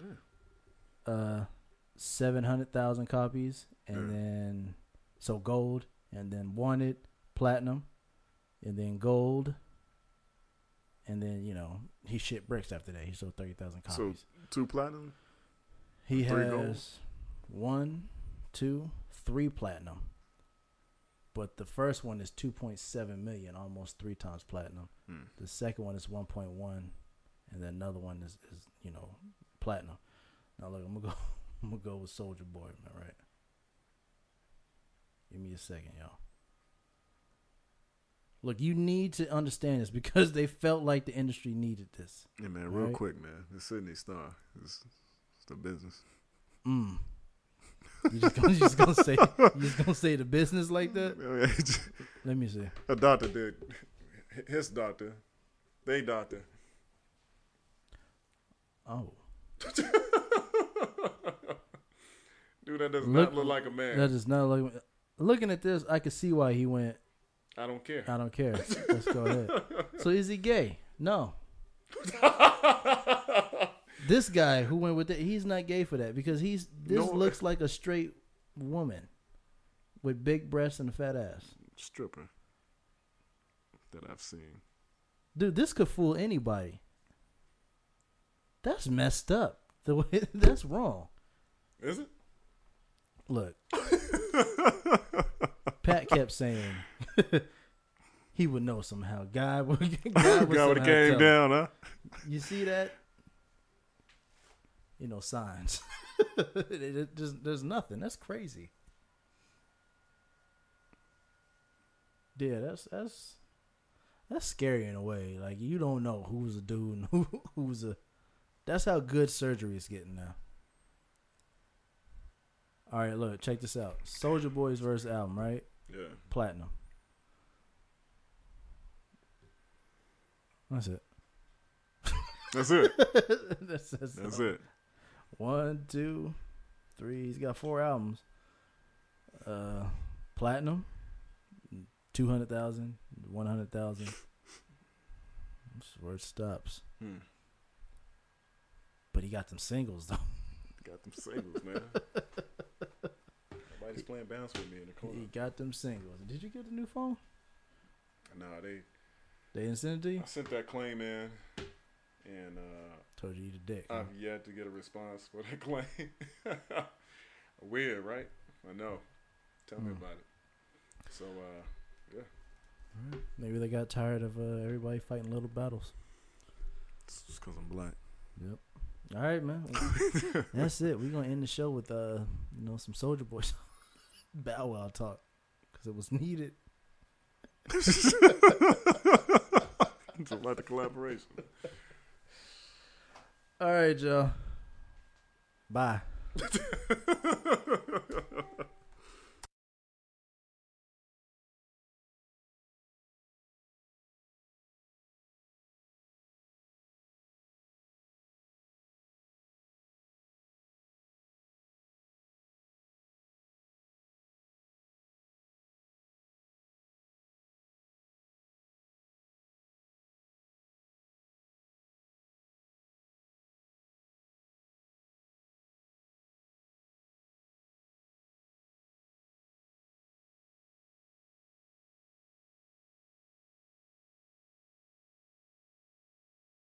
700,000 copies, and then gold, and then Wanted, platinum, and then gold, and then he shit bricks after that. He sold 30,000 copies. So 2 platinum. He 3 has gold? 1, 2, 3 platinum, but the first one is 2.7 million, almost 3 times platinum. The second one is 1.1, and then another one is platinum. Now look, I'm gonna go with Soulja Boy, man. Right? Give me a second, y'all. Look, you need to understand this because they felt like the industry needed this. Yeah, man. Real quick, man. The Sydney Star. It's the business. You just gonna say the business like that? Let me see. A doctor did. His doctor. They doctor. Oh. Dude, that does not look like a man. That does not look. Looking at this, I can see why he went. I don't care. I don't care. Let's go ahead. So is he gay? No. This guy who went with it, he's not gay for that because looks like a straight woman with big breasts and a fat ass. Stripper that I've seen. Dude, this could fool anybody. That's messed up. That's wrong. Is it? Look. Pat kept saying he would know somehow. God would have came down, huh? You see that? Signs. There's nothing. That's crazy. Yeah, that's scary in a way. Like you don't know who's a dude and who's a. That's how good surgery is getting now. All right, look, check this out. Soulja Boy's first album, right? Yeah. Platinum. That's it. That's it. That's it. 1, 2, 3. He's got 4 albums. Platinum, 200,000, 100,000. That's where it stops. But he got them singles though. Got them singles, man. Nobody's playing bounce with me in the corner. He got them singles. Did you get the new phone? No, they didn't send it to you? I sent that claim in, and told you eat a dick. I've yet to get a response for that claim. Weird, right? I know. Tell me about it. So, yeah. Right. Maybe they got tired of everybody fighting little battles. It's just because I'm black. Yep. All right, man. That's it. We're gonna end the show with some Soulja Boy Bow Wow talk because it was needed. It's about the collaboration. All right, y'all. Bye.